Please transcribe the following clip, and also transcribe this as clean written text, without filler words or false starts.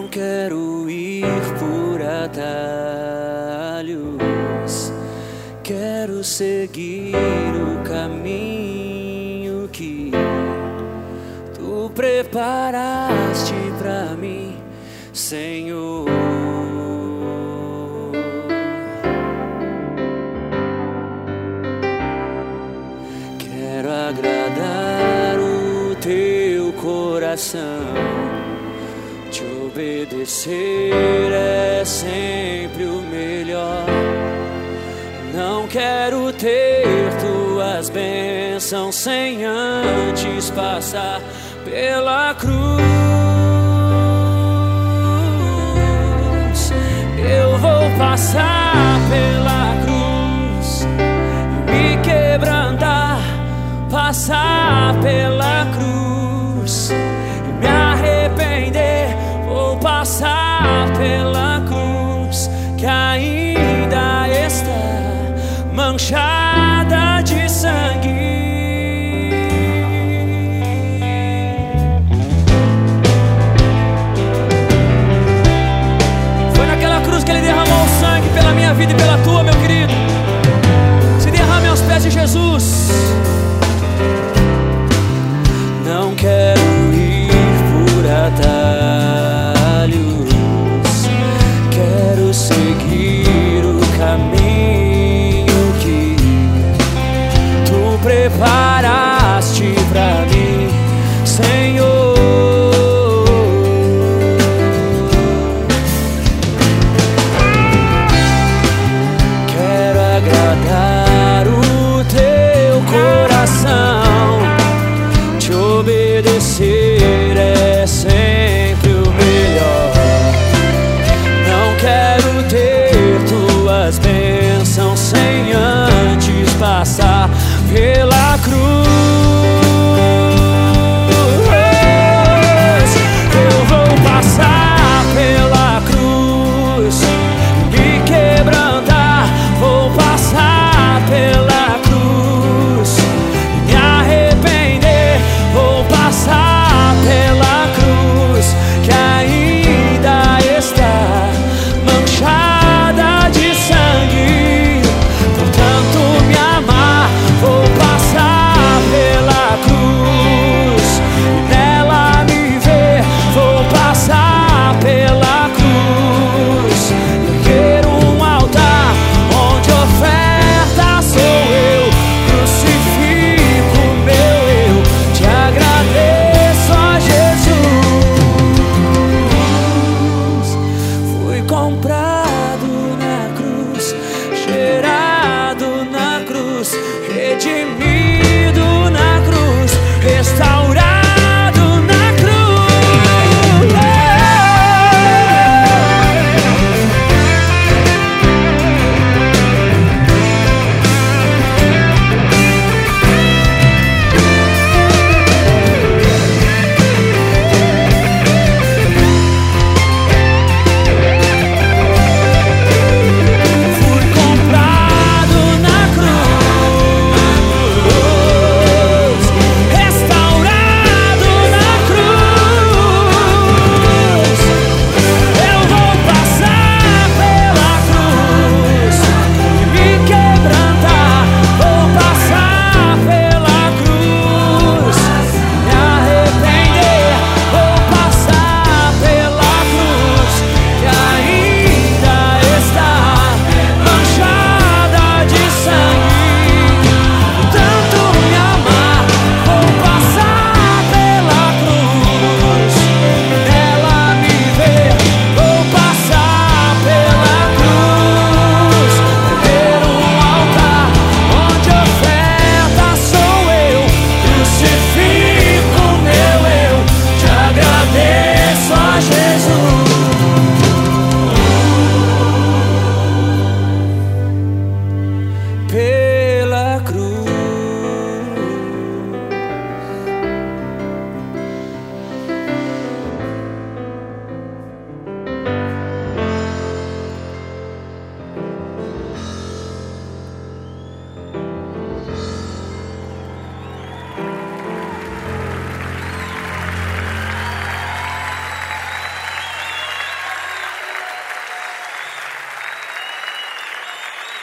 quero ir por atalhos, quero seguir o caminho que Tu preparaste pra mim, Senhor. Quero agradar o Teu coração, Te obedecer é sempre o melhor. Não quero ter Tuas bênçãos sem antes passar pela cruz. Eu vou passar pela cruz, me quebrantar, passar pela cruz, me arrepender. Vou passar pela cruz que ainda está manchada.